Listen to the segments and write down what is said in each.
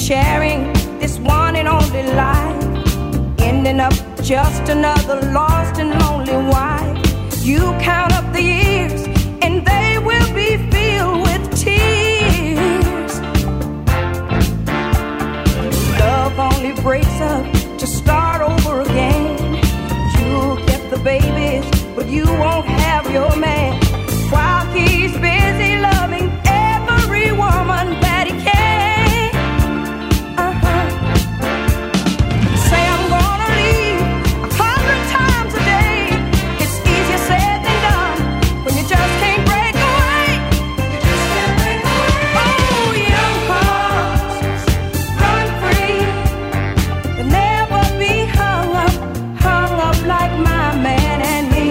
sharing this one and only life, ending up just another lost and lonely wife. You count up the years and they will be filled with tears. Love only breaks up to start over again. You'll get the babies, but you won't have your man, while he's busy loving every woman that he can. Say I'm gonna leave 100 times a day. It's easier said than done when you just can't break away. Oh, young hearts, run free. You'll never be hung up like my man and me.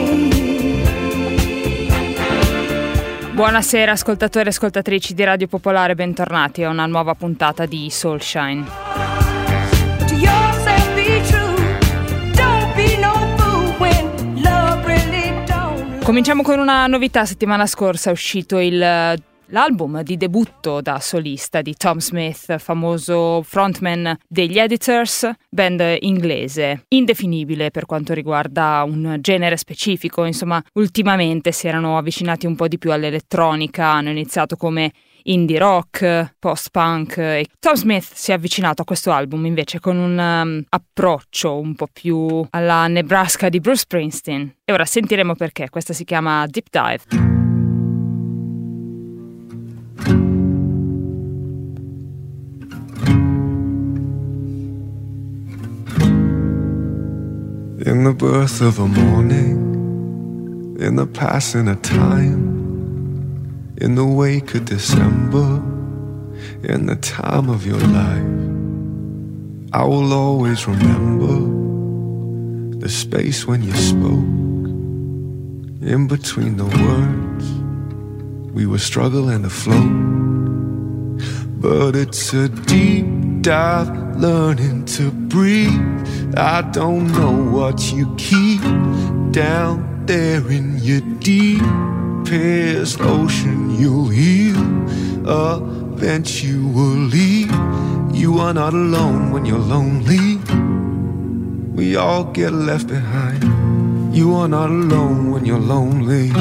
Buonasera ascoltatori e ascoltatrici di Radio Popolare, bentornati a una nuova puntata di Soulshine. Cominciamo con una novità. Settimana scorsa è uscito l'album di debutto da solista di Tom Smith, famoso frontman degli Editors, band inglese, indefinibile per quanto riguarda un genere specifico. Insomma, ultimamente si erano avvicinati un po' di più all'elettronica, hanno iniziato come indie rock, post-punk, e Tom Smith si è avvicinato a questo album invece con un approccio un po' più alla Nebraska di Bruce Springsteen. E ora sentiremo perché. Questa si chiama Deep Dive. In the birth of a morning, in the passing of time, in the wake of December, in the time of your life, I will always remember the space when you spoke. In between the words, we were struggling to float. But it's a deep dive, learning to breathe. I don't know what you keep down there in your deepest ocean. You'll heal eventually. You are not alone when you're lonely. We all get left behind. You are not alone when you're lonely.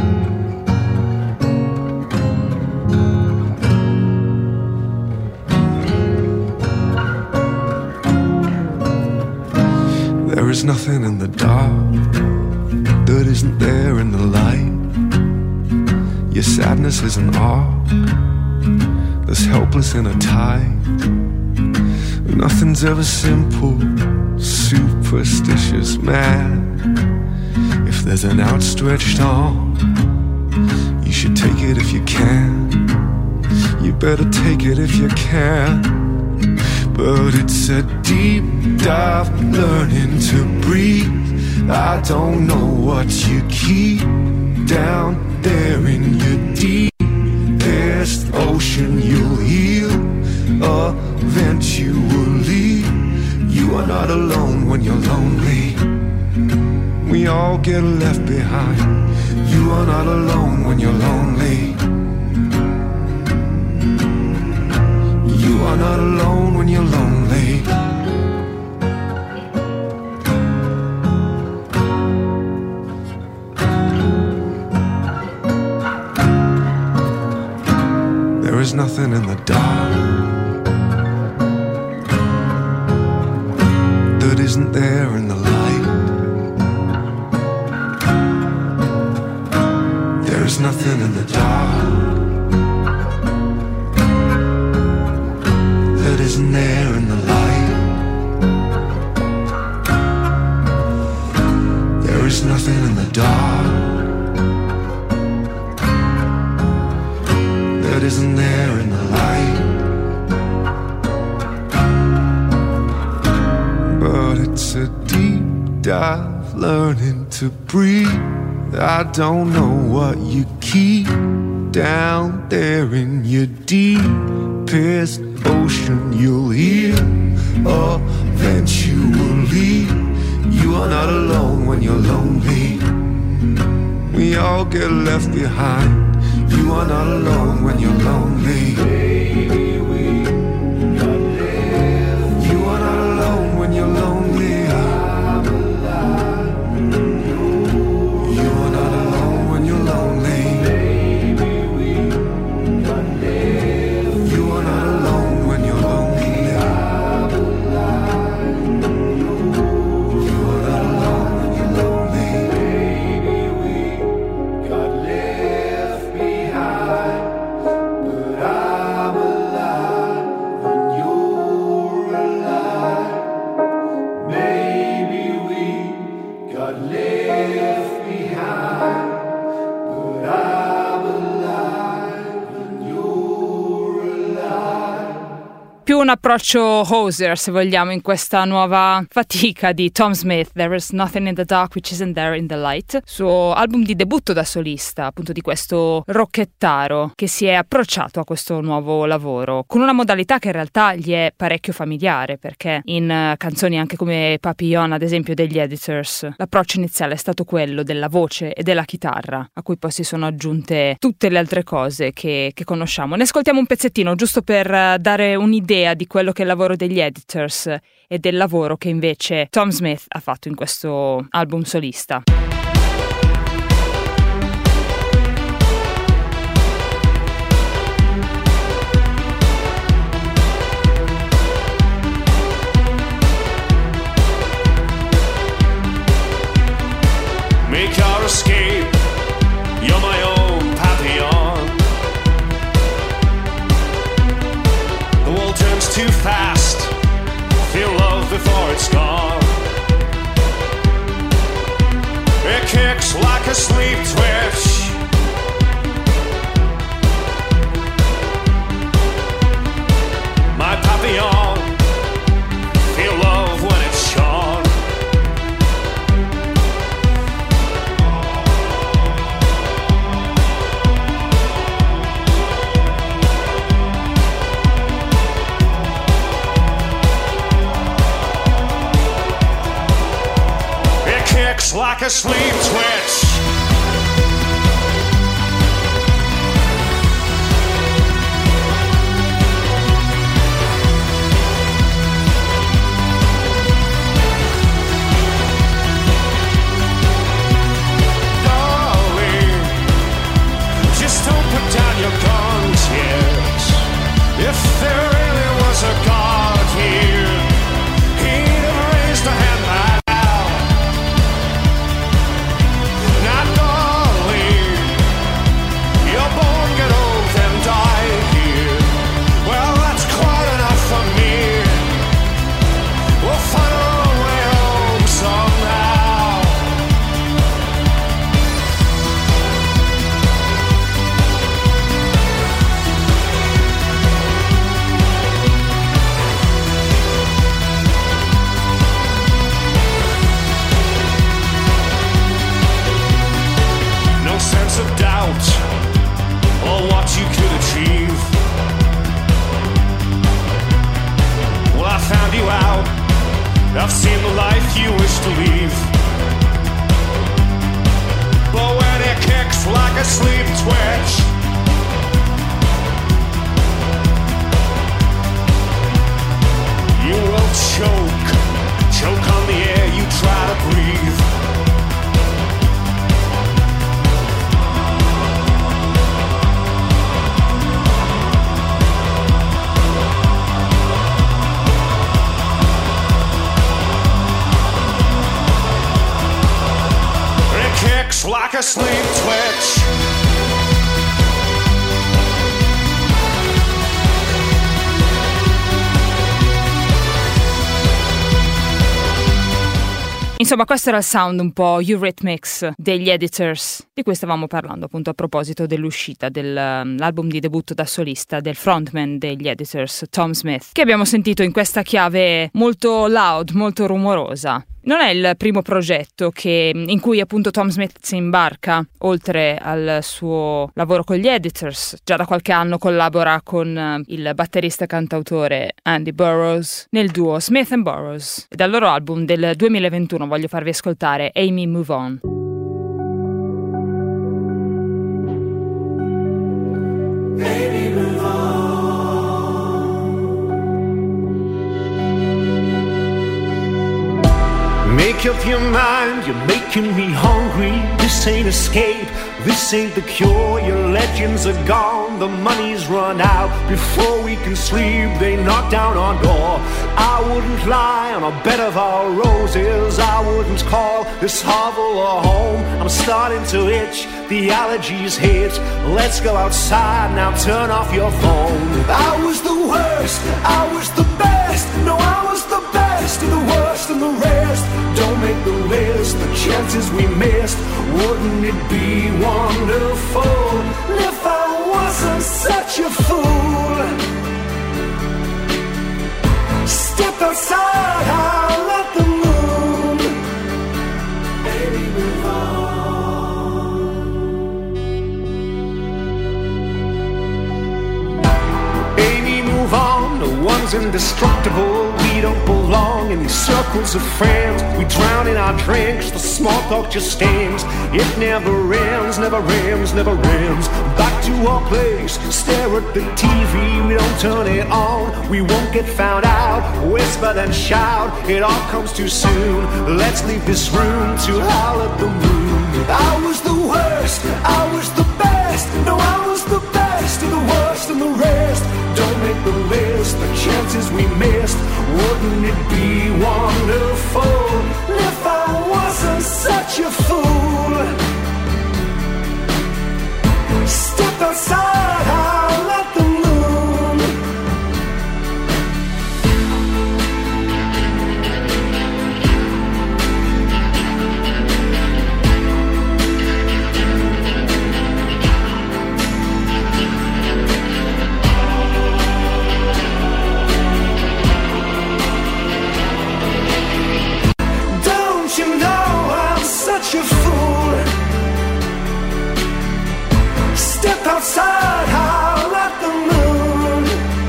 There is nothing in the dark that isn't there in the light. Your sadness is an arc that's helpless in a tide. Nothing's ever simple, superstitious, mad. If there's an outstretched arm, you should take it if you can. You better take it if you can. But it's a deep dive, learning to breathe. I don't know what you keep down there in your deepest ocean. You'll heal eventually. You are not alone when you're lonely. We all get left behind. You are not alone when you're lonely. You are not alone when you're lonely. There is nothing in the dark that isn't there in the light. There is nothing in the dark that isn't there in the light. There is nothing in the dark that isn't there in the light. But it's a deep dive, learning to breathe. I don't know what you keep down there in your deepest ocean. You'll heal eventually. You are not alone when you're lonely. We all get left behind. You are not alone when you're lonely. Baby, we got Più un approccio Hozier, se vogliamo, in questa nuova fatica di Tom Smith, There is nothing in the dark which isn't there in the light, suo album di debutto da solista, appunto di questo rockettaro che si è approcciato a questo nuovo lavoro, con una modalità che in realtà gli è parecchio familiare, perché in canzoni anche come Papillon, ad esempio, degli Editors, l'approccio iniziale è stato quello della voce e della chitarra, a cui poi si sono aggiunte tutte le altre cose che conosciamo. Ne ascoltiamo un pezzettino, giusto per dare un'idea di quello che è il lavoro degli Editors e del lavoro che invece Tom Smith ha fatto in questo album solista. Make your escape, you're my own Papillon. The world turns too fast, feel love before it's gone. It kicks like a sleep twitch. My Papillon, feel love when it's shone. Like a sleep twitch. Darling, just don't put down your guns yet. If there really was a God here, he'd have raised a hand by now. Now, darling, you're born, get old and die here. Well, that's quite enough for me. We'll find our own way home somehow. No sense of doubt or what you could achieve. Well, I found you out. I've seen the life you wish to leave. But when it kicks like a sleep twitch, you will choke on the air you try to breathe. It kicks like a sleep twitch. Insomma, questo era il sound un po' Eurythmics degli Editors, di cui stavamo parlando appunto a proposito dell'uscita dell'album di debutto da solista del frontman degli Editors, Tom Smith, che abbiamo sentito in questa chiave molto loud, molto rumorosa. Non è il primo progetto in cui appunto Tom Smith si imbarca, oltre al suo lavoro con gli Editors. Già da qualche anno collabora con il batterista e cantautore Andy Burroughs nel duo Smith & Burroughs. E dal loro album del 2021 voglio farvi ascoltare Amy Move On. Baby, move on. Make up your mind, you're making me hungry. This ain't escape, this ain't the cure. Your legends are gone, the money's run out. Before we can sleep, they knock down our door. I wouldn't lie on a bed of our roses. I wouldn't call this hovel a home. I'm starting to itch, the allergies hit. Let's go outside, now turn off your phone. I was the worst, I was the best. No, I was the best and the worst and the rest. Don't make the list, the chances we missed. Wouldn't it be wonderful if I wasn't such a fool? Step outside, I'll let the moon. Baby, move on. Baby, move on. No one's indestructible. We don't belong in these circles of friends. We drown in our drinks. The small talk just stings. It never ends, never ends, never ends. Back to our place. Stare at the TV. We don't turn it on. We won't get found out. Whisper then shout. It all comes too soon. Let's leave this room to howl at the moon. I was the worst, I was the best. No, I was the best and the worst and the rest. Don't make the list, the chances we missed. Wouldn't it be wonderful if I wasn't such a fool? Step outside, I'll let the moon. Don't you know I'm such a fool? Step outside, I'll let the moon.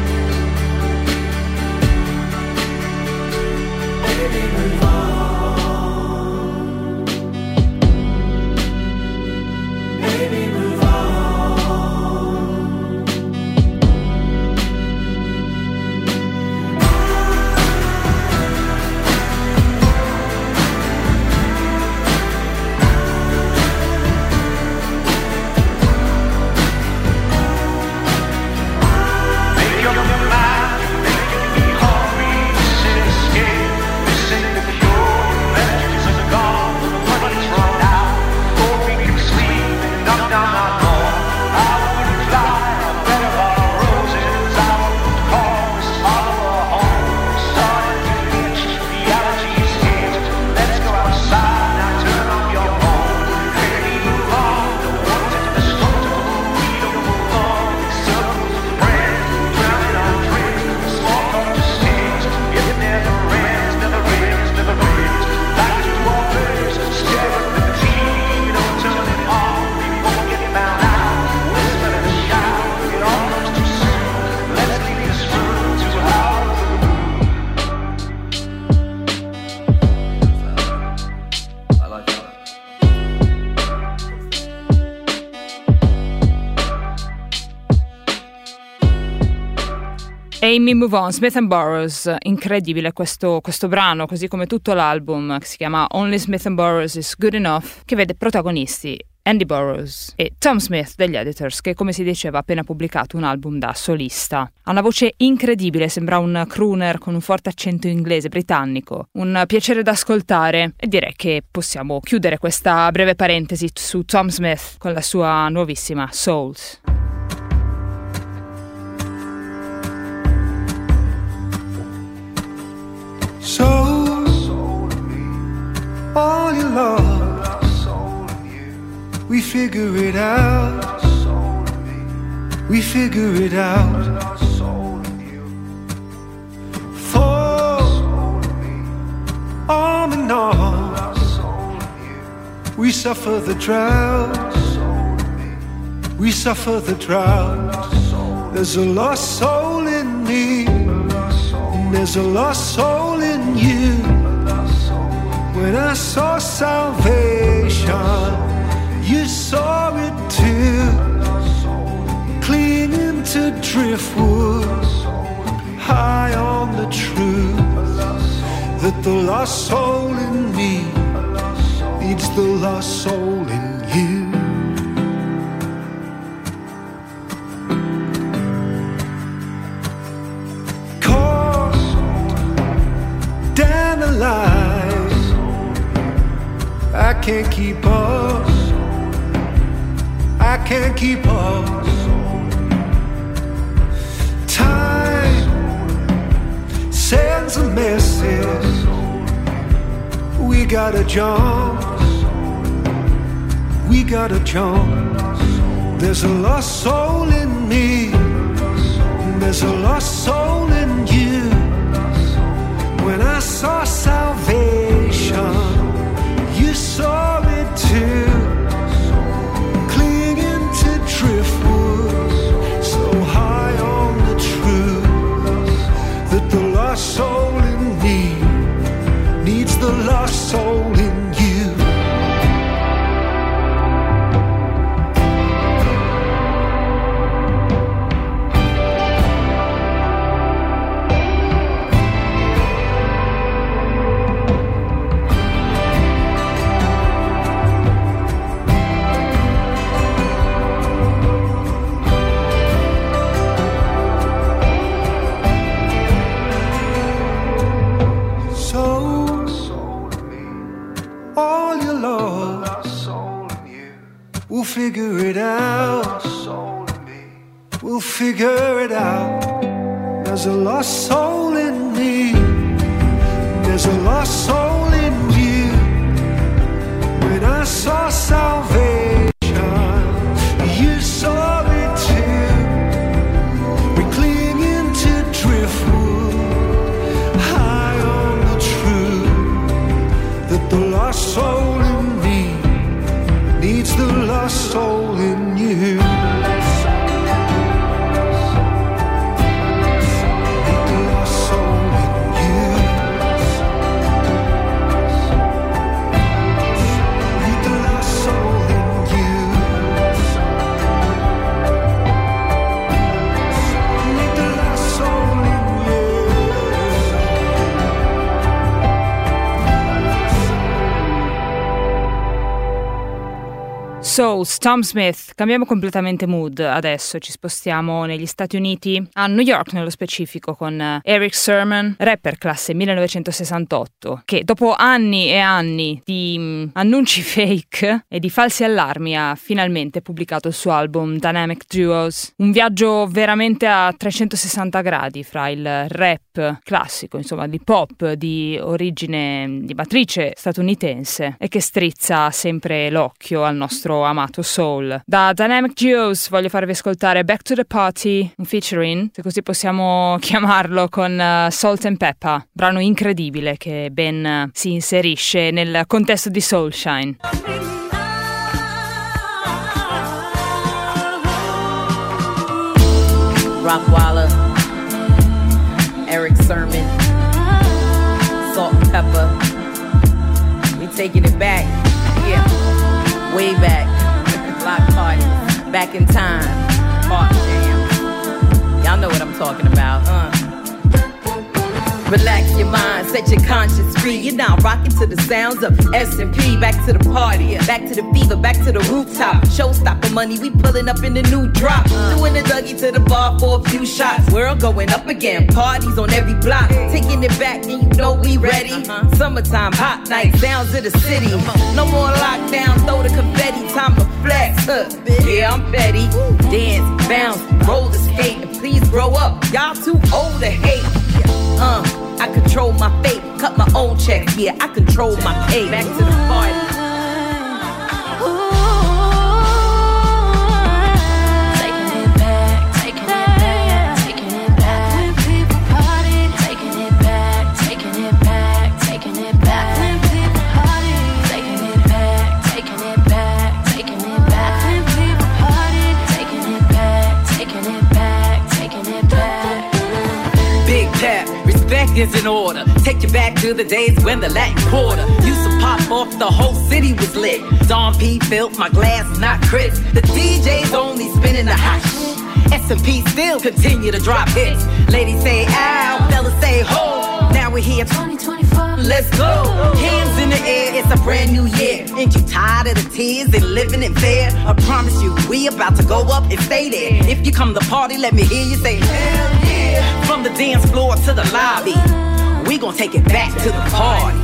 Baby, move on. Baby, move on. Amy Move On, Smith & Burroughs, incredibile questo brano, così come tutto l'album, che si chiama Only Smith & Burroughs is Good Enough, che vede protagonisti Andy Burroughs e Tom Smith degli Editors, che come si diceva ha appena pubblicato un album da solista. Ha una voce incredibile, sembra un crooner con un forte accento inglese britannico, un piacere da ascoltare, e direi che possiamo chiudere questa breve parentesi su Tom Smith con la sua nuovissima Souls. So, all your love, we figure it out. We figure it out. For arm in arm, we suffer the drought. We suffer the drought. There's a lost soul in me. There's a lost soul in you. When I saw salvation, you saw it too. Clinging to driftwood, high on the truth that the lost soul in me needs the lost soul in you. Down the line, I can't keep up. I can't keep up. Time sends a message. We gotta jump. We gotta jump. There's a lost soul in me. There's a lost soul in you. When I saw salvation, you saw it too. Clinging to driftwood, so high on the truth that the lost soul in me needs the lost soul in you. We'll figure it out. We'll figure it out. There's a lost soul in me. There's a lost soul in you. When I saw salvation, you saw it too. We clinging to driftwood, high on the truth that the lost soul in me needs the lost soul in you. Souls, Tom Smith. Cambiamo completamente mood adesso, ci spostiamo negli Stati Uniti, a New York nello specifico, con Erick Sermon, rapper classe 1968, che dopo anni e anni di annunci fake e di falsi allarmi ha finalmente pubblicato il suo album Dynamic Duos, un viaggio veramente a 360 gradi fra il rap classico, insomma l'hip hop di origine, di matrice statunitense, e che strizza sempre l'occhio al nostro amato soul. Da Dynamic Duos voglio farvi ascoltare Back to the Party, un featuring, se così possiamo chiamarlo, con Salt and Pepper, brano incredibile che ben si inserisce nel contesto di Soulshine. Rockwalla, Erick Sermon, Salt and Pepper. We taking it back, yeah, way back. Block party, back in time, park jam. Y'all know what I'm talking about, Relax your mind, set your conscience free. You're now rocking to the sounds of S&P. Back to the party, back to the fever, back to the rooftop. Showstopper money, we pulling up in the new drop. Doing the Dougie to the bar for a few shots. World going up again, parties on every block. Taking it back and you know we ready. Summertime, hot night, sounds of the city. No more lockdown, throw the confetti, time to flex. Yeah, I'm ready. Dance, bounce, roller skate, and please grow up. Y'all too old to hate. I control my fate, cut my own checks, yeah, I control my pay. Back to the party. Is in order. Take you back to the days when the Latin Quarter used to pop off, the whole city was lit. Don P filled my glass, not Chris. The DJ's only spinning the hot shit. S&P still continue to drop hits. Ladies say ow, fellas say ho. Now we're here 2024. Let's go. Hands in the air, it's a brand new year. Ain't you tired of the tears and living in fear? I promise you, we about to go up and stay there. If you come to party, let me hear you say hell yeah. From the dance floor to the lobby, we gon' take it back to the party.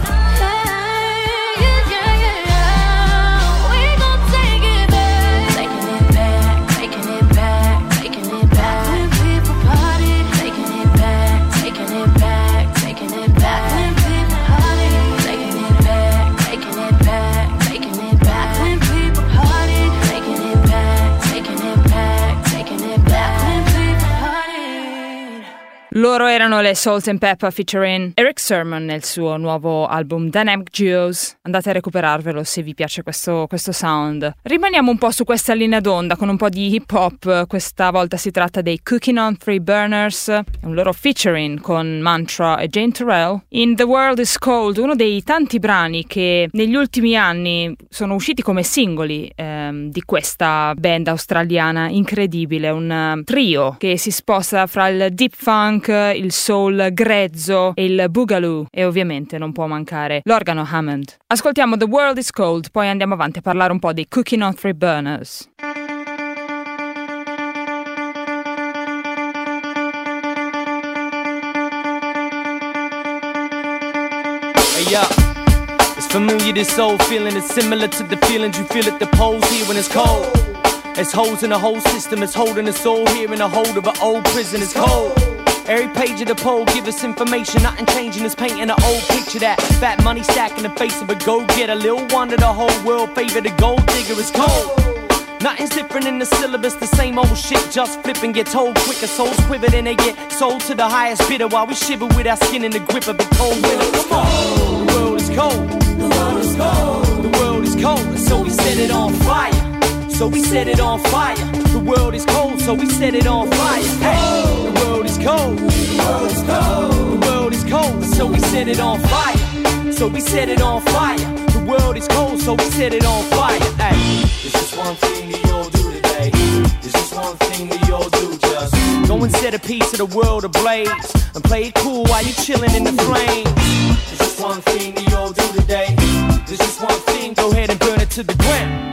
Loro Loro erano le Salt and Pepper featuring Eric Sermon nel suo nuovo album Dynamic Duos. Andate a recuperarvelo se vi piace questo sound. Rimaniamo un po' su questa linea d'onda con un po' di hip hop. Questa volta si tratta dei Cooking on Three Burners, un loro featuring con Mantra e Jane Terrell in The World is Cold, uno dei tanti brani che negli ultimi anni sono usciti come singoli di questa band australiana incredibile, un trio che si sposta fra il deep funk, il soul grezzo e il boogaloo, e ovviamente non può mancare l'organo Hammond. Ascoltiamo The World is Cold, poi andiamo avanti a parlare un po' dei Cooking on Three Burners. Hey, yo. It's familiar, this old feeling is similar to the feelings you feel at the polls here when it's cold. It's holes in the whole system, it's holding us all here in the hold of an old prison, it's cold. Every page of the poll give us information, nothing changing, it's painting an old picture. That fat money stack in the face of a go-getter. Little wonder the whole world favor the gold digger, it's cold. Nothing's different in the syllabus, the same old shit, just flip and get told quicker. Souls quiver, then they get sold to the highest bidder, while we shiver with our skin in the grip of a cold winter. Come on, the world is cold, the world is cold, the world is cold, and so we set it on fire. So we set it on fire. The world is cold, so we set it on fire. Hey, the world is cold, the world is cold, the world is cold, so we set it on fire. So we set it on fire. The world is cold, so we set it on fire. Hey, this is one thing we all do today. This is one thing we all do, just go and set a piece of the world ablaze and play it cool while you chilling in the flames. This is one thing we all do today. This is one thing, go ahead and burn it to the ground.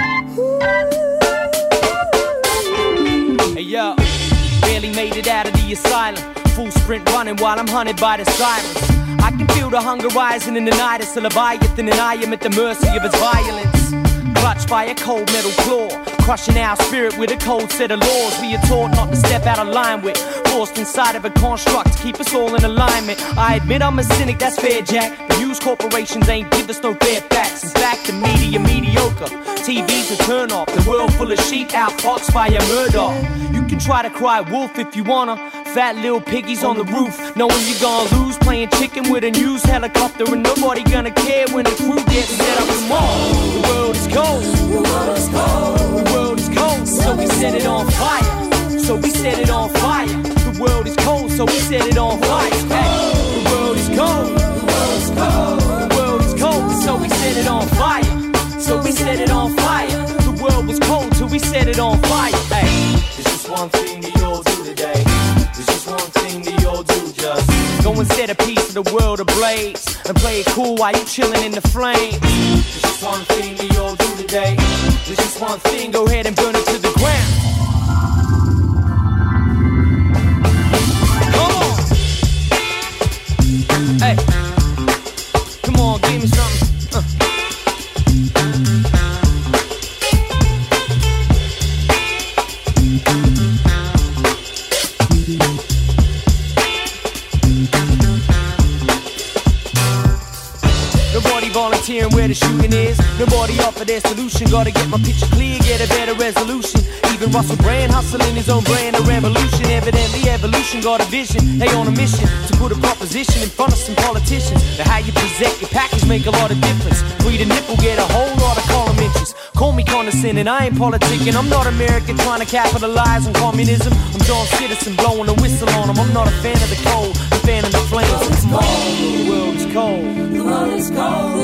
Hey yo, barely made it out of the asylum. Full sprint running while I'm hunted by the sirens. I can feel the hunger rising in the night. It's a Leviathan and I am at the mercy of its violence. Clutched by a cold metal claw, crushing our spirit with a cold set of laws we are taught not to step out of line with, forced inside of a construct to keep us all in alignment. I admit I'm a cynic, that's fair, Jack. The news corporations ain't give us no fair facts. In fact, the media mediocre, TV's a turn off, the world full of sheep outfoxed by a murder. You can try to cry wolf if you wanna, fat little piggies on the roof, knowing you're gonna lose, playing chicken with a news helicopter, and nobody gonna care when the crew gets set up tomorrow. The world is cold, the world is cold, the world is cold, so we set it on fire. So we set it on fire. The world is cold, so we set it on fire. Hey, the world is cold, the world is cold, the world is cold, so we set it on fire. So we set it on fire. The world was cold, so we set it on fire. Hey, this is one thing we all do today. This is one thing we all do, just go and set a piece of the world ablaze and play it cool while you chilling in the flames. This is one thing we all do today. This is one thing, go ahead and burn it to the ground. Come on. Hey, come on, give me something. Volunteering where the shooting is. Nobody offer their solution. Gotta get my picture clear, get a better resolution. Even Russell Brand hustling his own brand of revolution. Evidently evolution got a vision. They on a mission to put a proposition in front of some politicians. Now how you present your package make a lot of difference. Read a nipple, get a whole lot of column inches. Call me condescending, I ain't politicking. I'm not American trying to capitalize on communism. I'm John Citizen blowing a whistle on them. I'm not a fan of the cold, I'm a fan of the flames. The world is cold. The world is cold.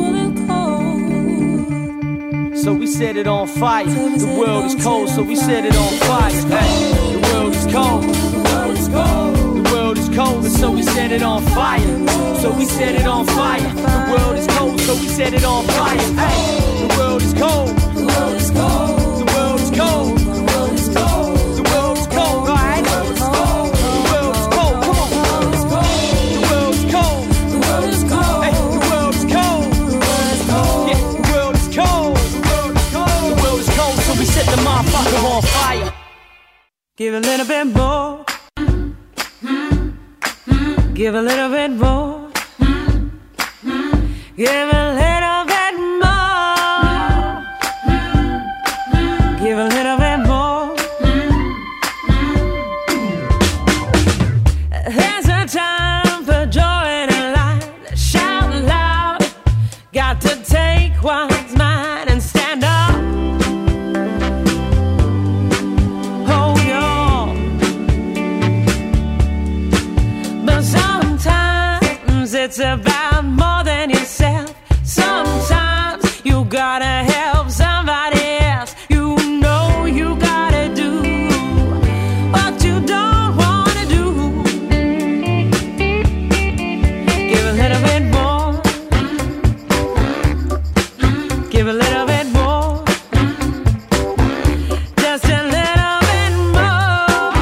So we set it on fire. The world is cold, so we set it on fire. Hey, the world is cold. The world is cold. The world is cold, and so we set it on fire. So we set it on fire. The world is cold, so we set it on fire. Hey, the world is cold. The world is cold. The world is cold. The world is cold. The world is cold. All right. The world is cold. The world is cold. Come on. The world is cold. The world is cold. The world is cold. Hey, the world is cold. The world is cold. Yeah, the world is cold. The world is cold, so we set the motherfucker on fire. Give a little bit more. Give a little bit more. Give a little bit more. Give a little bit more. one's mind and stand up. Hold on. But sometimes it's about more than yourself. Sometimes you gotta help somebody else. You know you gotta do what you don't wanna do. Give a little bit more. Give a little bit more. Just a little bit more.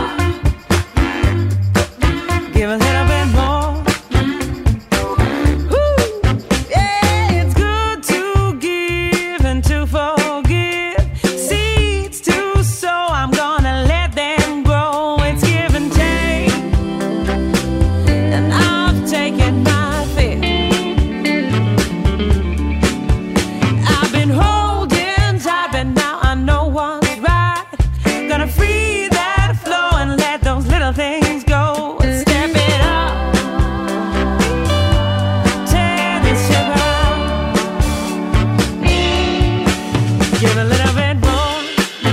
Give a little bit more. Woo. Yeah, it's good to give and to forgive. Seeds to sow, I'm gonna let them grow. It's give and take, and I've taken my fill. I've been holding tight, but now I know what's right. Gonna free that flow and let those little things go. Step it up, tear the ship out. Give a little bit more.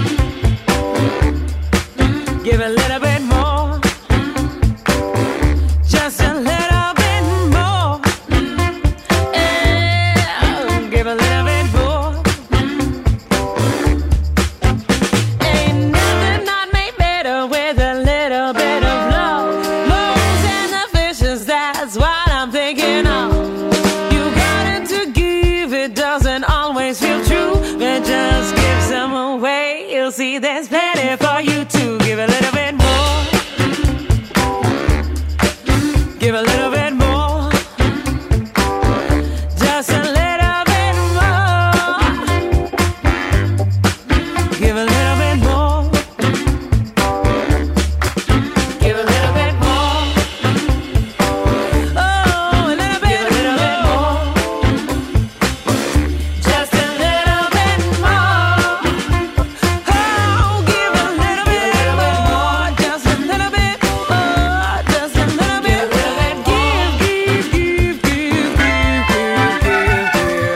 Give a little bit more. Just a little bit more. Yeah, give a little bit more. Ain't nothing not made better with a little bit of love. Loaves and the fishes, that's what I'm thinking of. You got it to give, it doesn't always feel true, but just give some away. You'll see there's plenty for you too. Give a little bit more. Give a little bit more. Just a little bit more. Give a little bit more. Give a little bit more. Oh, a little bit more. Just a little bit more. Oh, give a little bit more. Just a little bit more. Just a little bit. Give, give, give, give, give, give, give,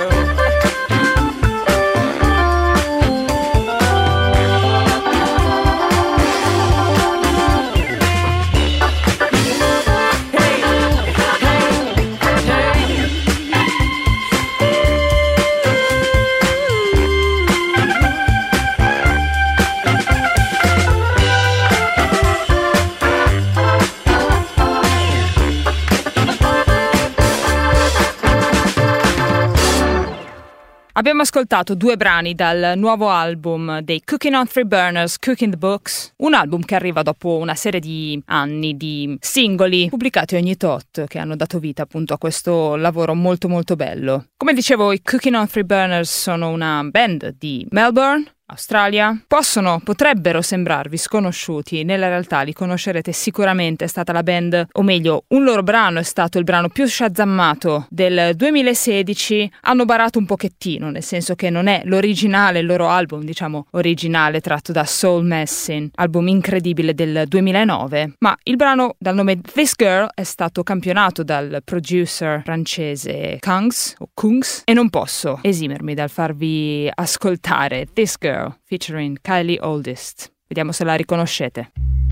Abbiamo ascoltato 2 brani dal nuovo album dei Cooking on Three Burners, Cooking the Books, un album che arriva dopo una serie di anni di singoli pubblicati ogni tot che hanno dato vita appunto a questo lavoro molto molto bello. Come dicevo, i Cooking on Three Burners sono una band di Melbourne, Australia. Potrebbero sembrarvi sconosciuti, nella realtà li conoscerete sicuramente. È stata la band, o meglio, un loro brano è stato il brano più shazzammato del 2016. Hanno barato un pochettino, nel senso che non è l'originale, il loro album, diciamo, originale tratto da Soul Messin, album incredibile del 2009, ma il brano dal nome This Girl è stato campionato dal producer francese Kungs, e non posso esimermi dal farvi ascoltare This Girl featuring Kylie Oldest. Vediamo se la riconoscete.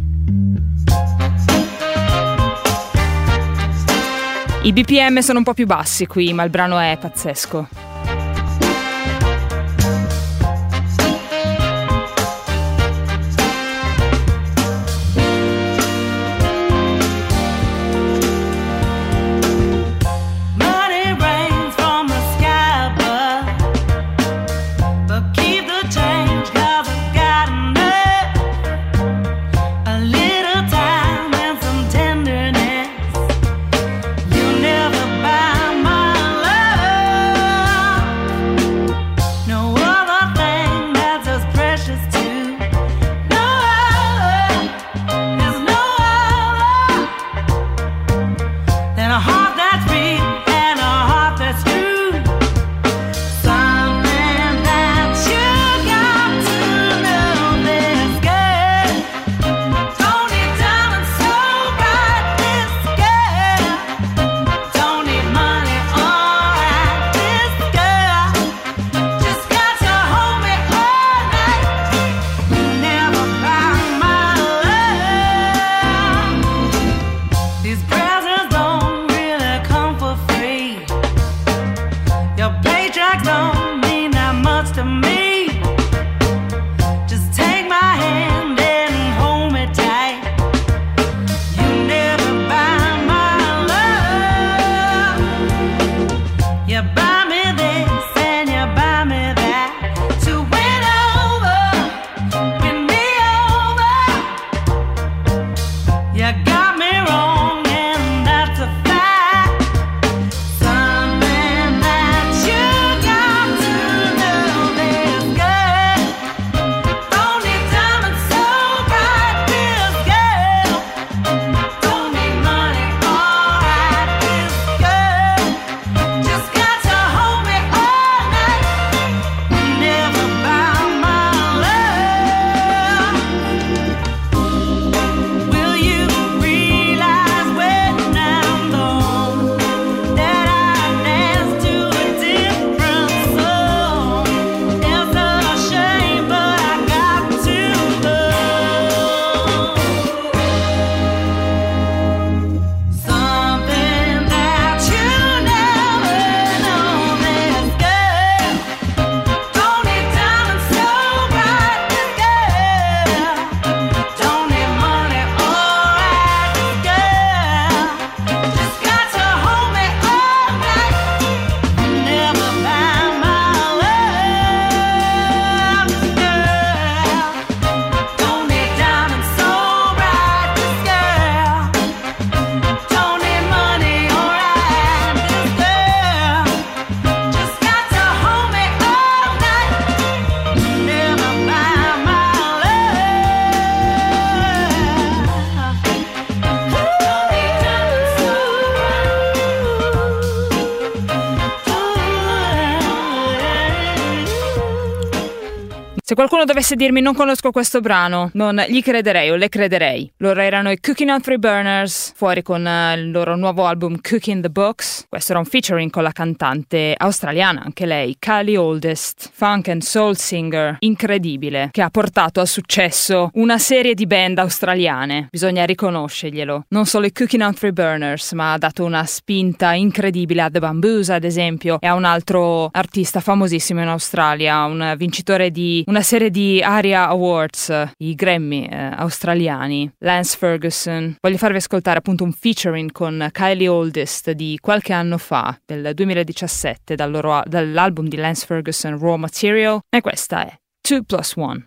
I BPM sono un po' più bassi qui, ma il brano è pazzesco. Never buy my love. Se qualcuno dovesse dirmi non conosco questo brano, non gli crederei o le crederei. Loro erano i Cooking on Three Burners, fuori con il loro nuovo album Cooking the Books. Questo era un featuring con la cantante australiana, anche lei, Kylie Oldest, funk and soul singer incredibile, che ha portato al successo una serie di band australiane. Bisogna riconoscerglielo. Non solo i Cooking on Three Burners, ma ha dato una spinta incredibile a The Bamboos, ad esempio, e a un altro artista famosissimo in Australia, un vincitore di una serie di ARIA Awards, i Grammy australiani, Lance Ferguson. Voglio farvi ascoltare appunto un featuring con Kylie Oldest di qualche anno fa, del 2017, dall'album di Lance Ferguson, Raw Material, e questa è 2+1.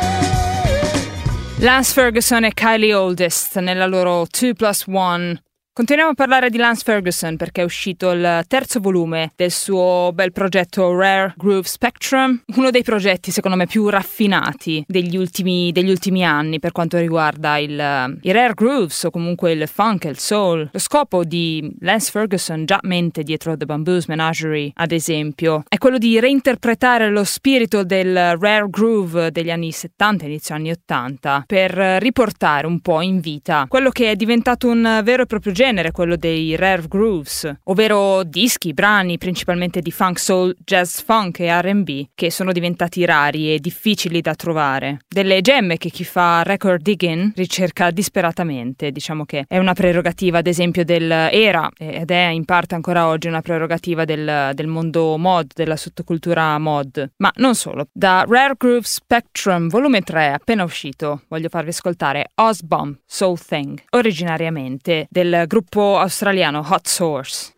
Lance Ferguson e Kylie Oldest nella loro 2+1 Continuiamo a parlare di Lance Ferguson perché è uscito il terzo volume del suo bel progetto Rare Groove Spectrum, uno dei progetti secondo me più raffinati degli ultimi anni per quanto riguarda i rare grooves o comunque il funk e il soul. Lo scopo di Lance Ferguson, già mente dietro The Bamboos Menagerie ad esempio, è quello di reinterpretare lo spirito del rare groove degli anni 70 inizio anni 80 per riportare un po' in vita quello che è diventato un vero e proprio genere, quello dei rare grooves, ovvero dischi, brani principalmente di funk, soul, jazz funk e R&B che sono diventati rari e difficili da trovare. Delle gemme che chi fa record digging ricerca disperatamente. Diciamo che è una prerogativa ad esempio dell'era ed è in parte ancora oggi una prerogativa del mondo mod, della sottocultura mod, ma non solo. Da Rare Groove Spectrum volume 3 appena uscito voglio farvi ascoltare Ozbomb Soul Thing, originariamente del gruppo australiano Hot Source.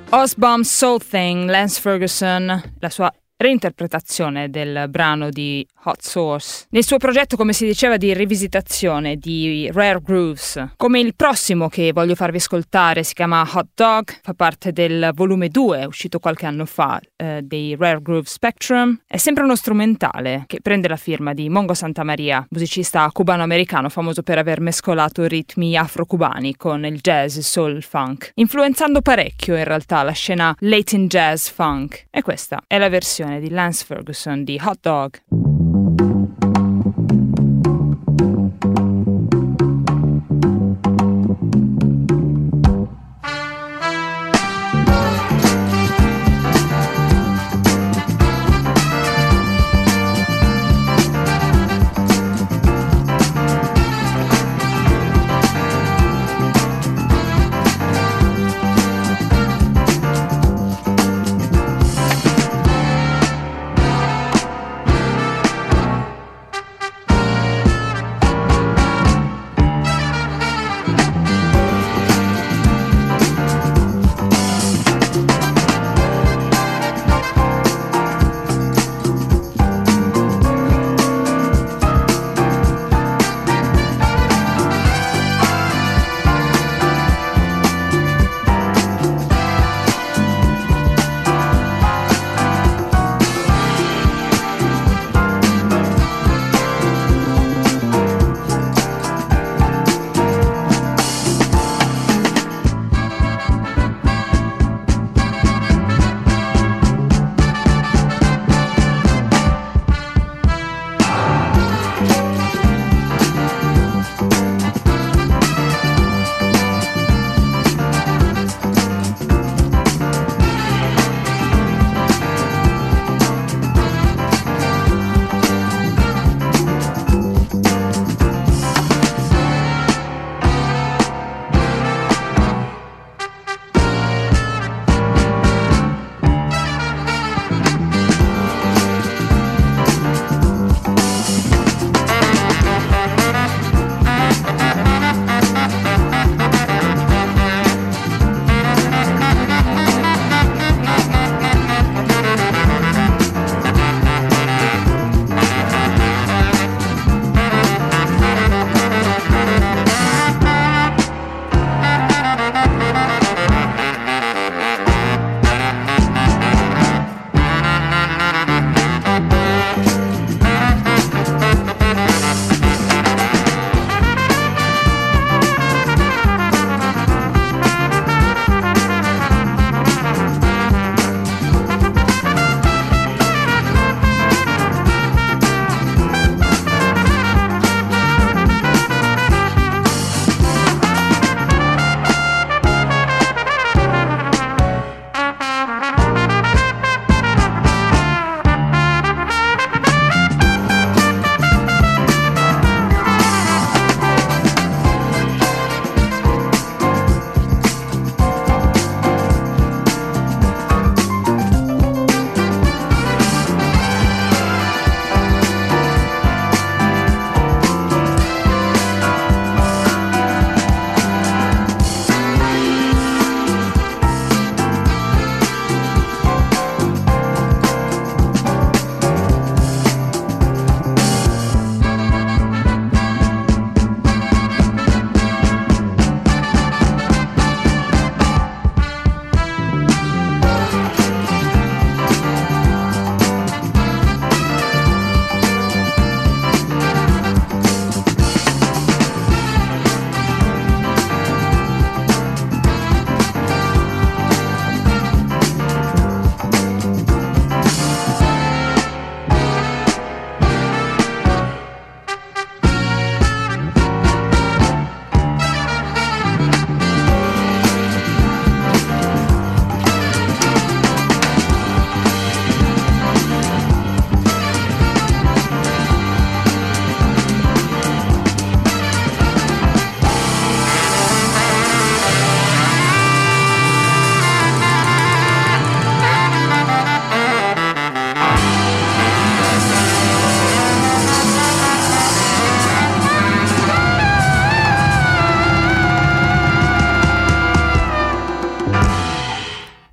Osbomb Soul Thing, Lance Ferguson, la sua reinterpretazione del brano di Hot Source nel suo progetto, come si diceva, di rivisitazione di Rare Grooves. Come il prossimo che voglio farvi ascoltare, si chiama Hot Dog, fa parte del volume 2 uscito qualche anno fa dei Rare Groove Spectrum. È sempre uno strumentale che prende la firma di Mongo Santamaria, musicista cubano-americano famoso per aver mescolato ritmi afro-cubani con il jazz, il soul, il funk, influenzando parecchio in realtà la scena Latin jazz funk. E questa è la versione di Lance Ferguson di Hot Dog.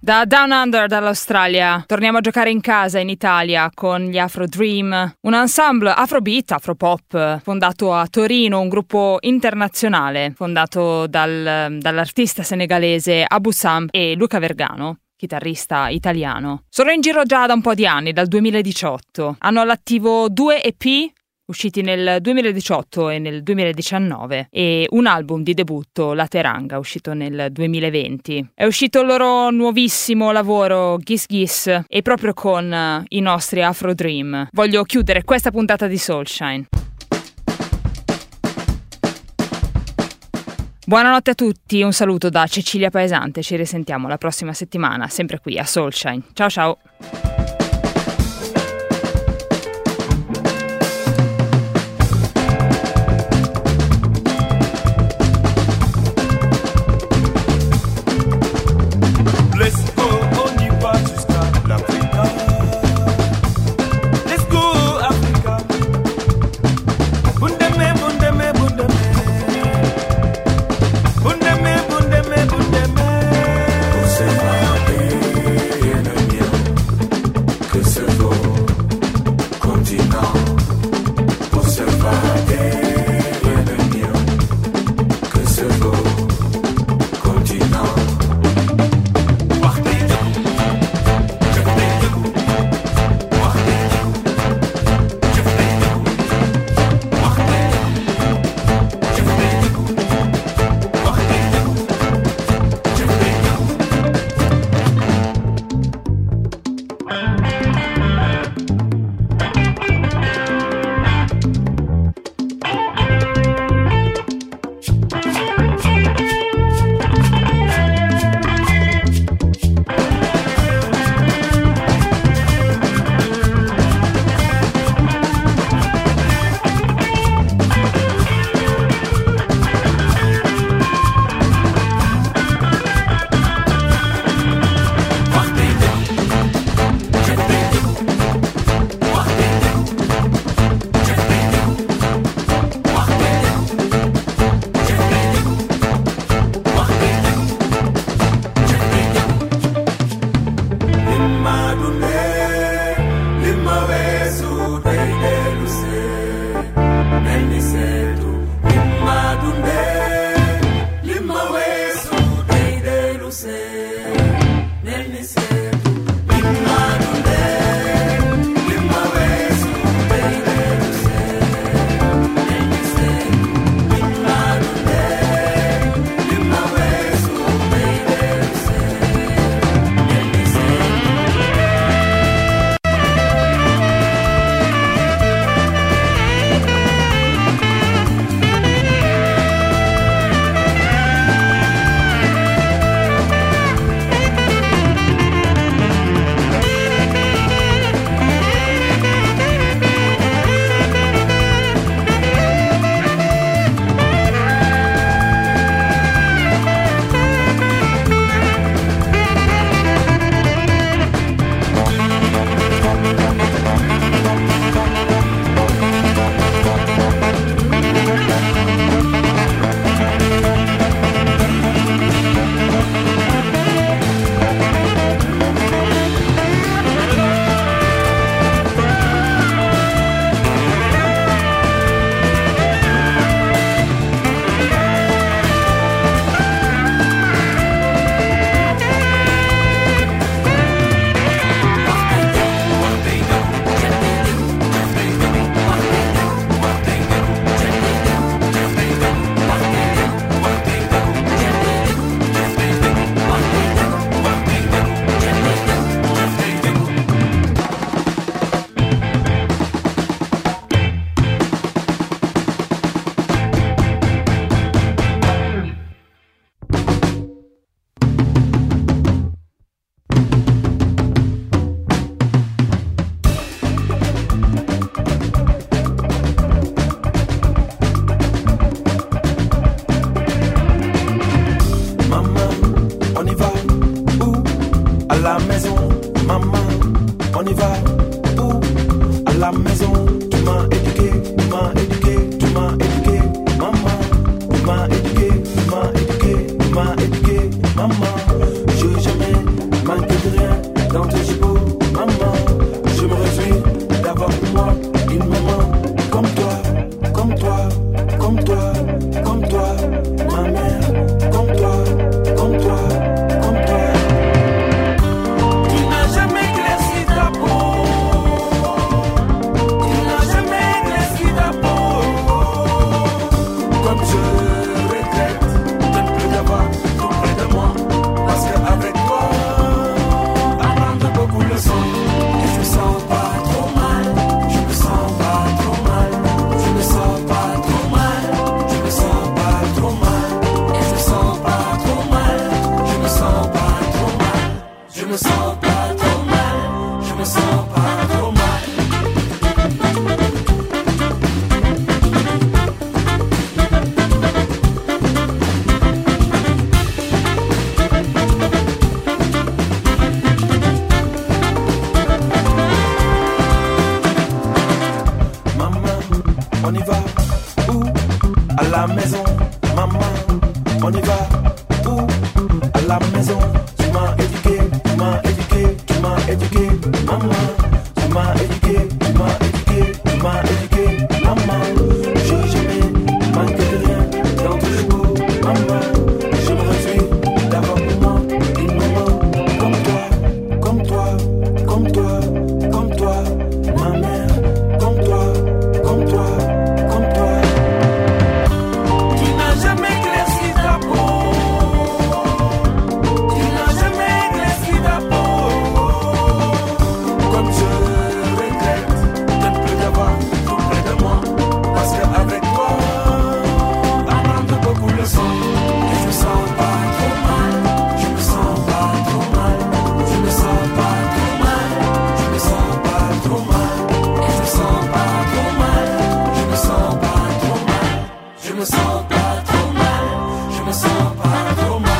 Da Down Under, dall'Australia, torniamo a giocare in casa in Italia con gli Afro Dream, un ensemble afrobeat, afropop, fondato a Torino, un gruppo internazionale fondato dall'artista senegalese Abou Samb e Luca Vergano, chitarrista italiano. Sono in giro già da un po' di anni, dal 2018. Hanno all'attivo 2 EP usciti nel 2018 e nel 2019 e un album di debutto, La Teranga, uscito nel 2020. È uscito il loro nuovissimo lavoro Gis Gis e proprio con i nostri Afro Dream voglio chiudere questa puntata di Soulshine. Buonanotte a tutti, un saluto da Cecilia Paesante, ci risentiamo la prossima settimana, sempre qui a Soulshine. Ciao ciao! maman, je jamais manqué. la maison. Tu m'as éduqué, tu m'as éduqué, tu m'as éduqué, maman. Tu m'as éduqué, tu m'as éduqué, tu m'as éduqué, maman. J'aurais jamais manqué de rien dans tous les jours, maman. Je me réjouis d'avoir pour moi une maman comme toi, comme toi, comme toi, comme toi, ma mère, comme toi, comme toi, comme toi. Tu n'as jamais éclairci ta peau, tu n'as jamais éclairci ta peau. Comme je regrette de ne plus t'avoir tout près de moi, parce qu'avec toi, on manque beaucoup le sang. Et je me sens pas trop mal, je me sens pas trop mal, je me sens pas trop mal, je me sens pas trop mal, et je me sens pas trop mal, je me sens pas trop mal, je me sens pas trop mal, je me sens pas trop mal.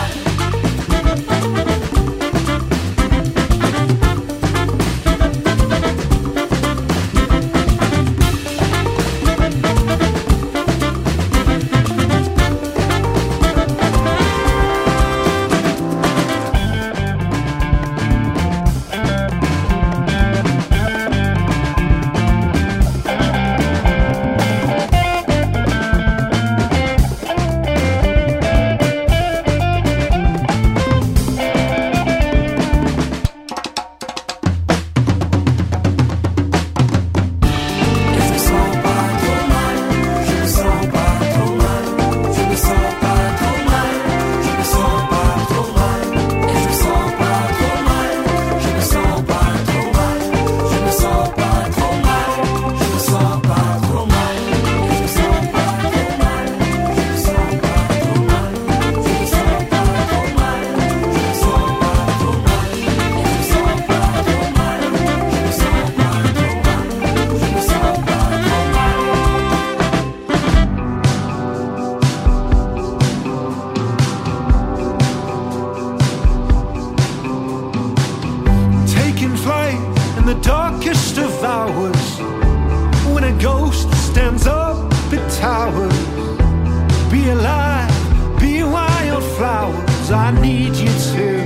Taking flight in the darkest of hours, when a ghost stands up at towers. Be alive, be wildflowers, I need you to.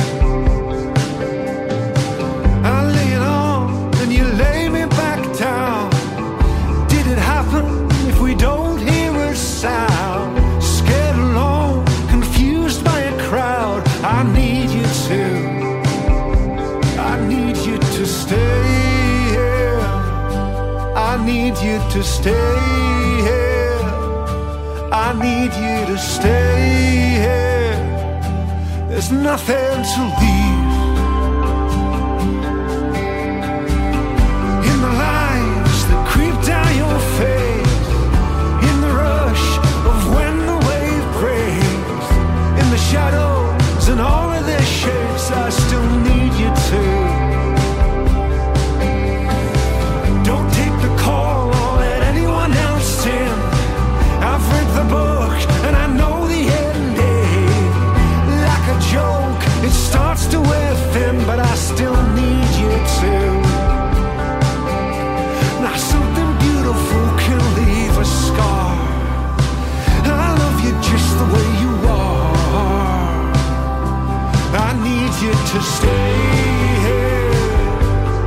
I lay it on and you lay me back down. Did it happen if we don't hear a sound? Scared alone, confused by a crowd, I need you to. I need you to stay here. I need you to stay here. I need you to stay here. There's nothing to leave. In the lines that creep down your face, in the rush of when the wave breaks, in the shadows and all of their shapes, I still need you to. Don't take the call or let anyone else in. I've read the book and I know the ending. Like a joke, it starts to wear thin, but I still need you to. Now something beautiful can leave a scar. I love you just the way you are. I need you to stay